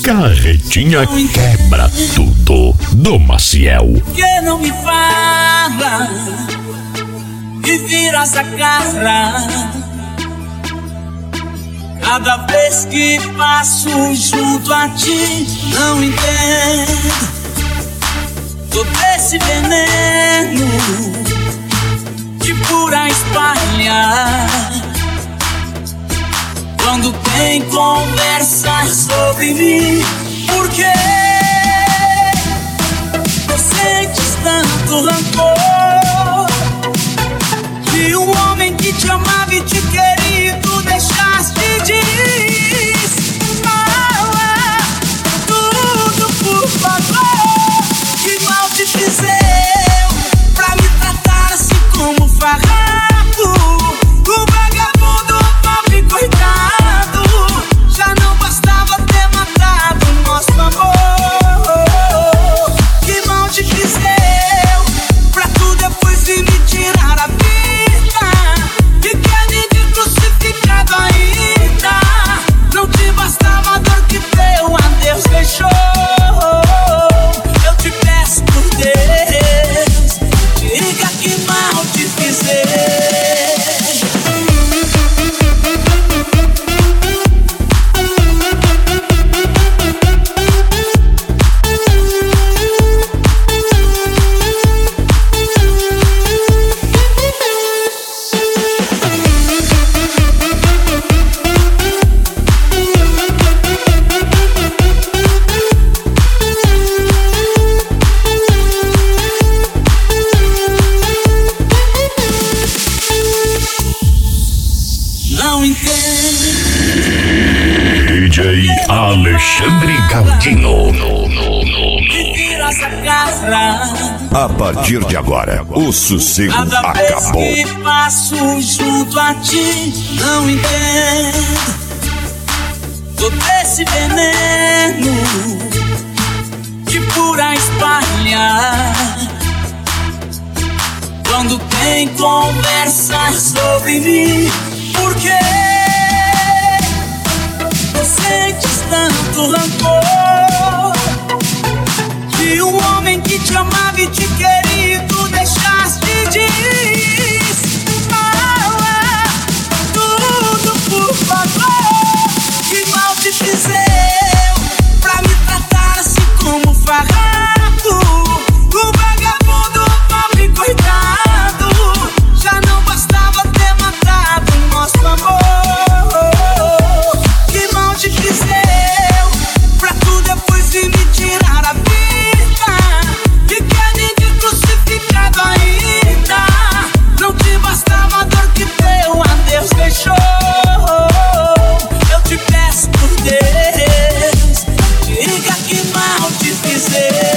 Carretinha quebra tudo do Maciel. Que não me fala e vira essa cara cada vez que passo junto a ti. Não entendo todo esse veneno que por aí espalha quando tem conversa sobre mim. Por que sentes tanto rancor de um homem que te amava e te queria, tu deixaste de falar tudo, por favor. Que mal te fiz eu pra me tratar assim como farrapo, o vagabundo, pobre coitado. Já não bastava ter matado nosso amor. Que mal te fiz eu pra tu depois vir me tirar a vida, que quer me ver crucificado ainda. Não te bastava a dor que teu adeus deixou. Eu te peço por Deus, diga que mal te fiz não entendo. DJ Alexandre Galdino. Que vira essa cara A partir de agora, o sossego cada vez acabou. que passo junto a ti. Não entendo todo esse veneno que por aí espalha quando tem conversa sobre mim. Por que sentes tanto rancor de um homem que te amava e te queria, tu deixaste de falar tudo, por favor. Que mal te fiz eu pra me tratar assim como farrapo, o vagabundo, pobre coitado. Já não bastava ter matado nosso amor. Que mal te fiz eu pra tu depois vir me tirar a vida, que quer me ver crucificado ainda. Não te bastava a dor que teu adeus deixou. Eu te peço por Deus, diga que mal te fiz eu.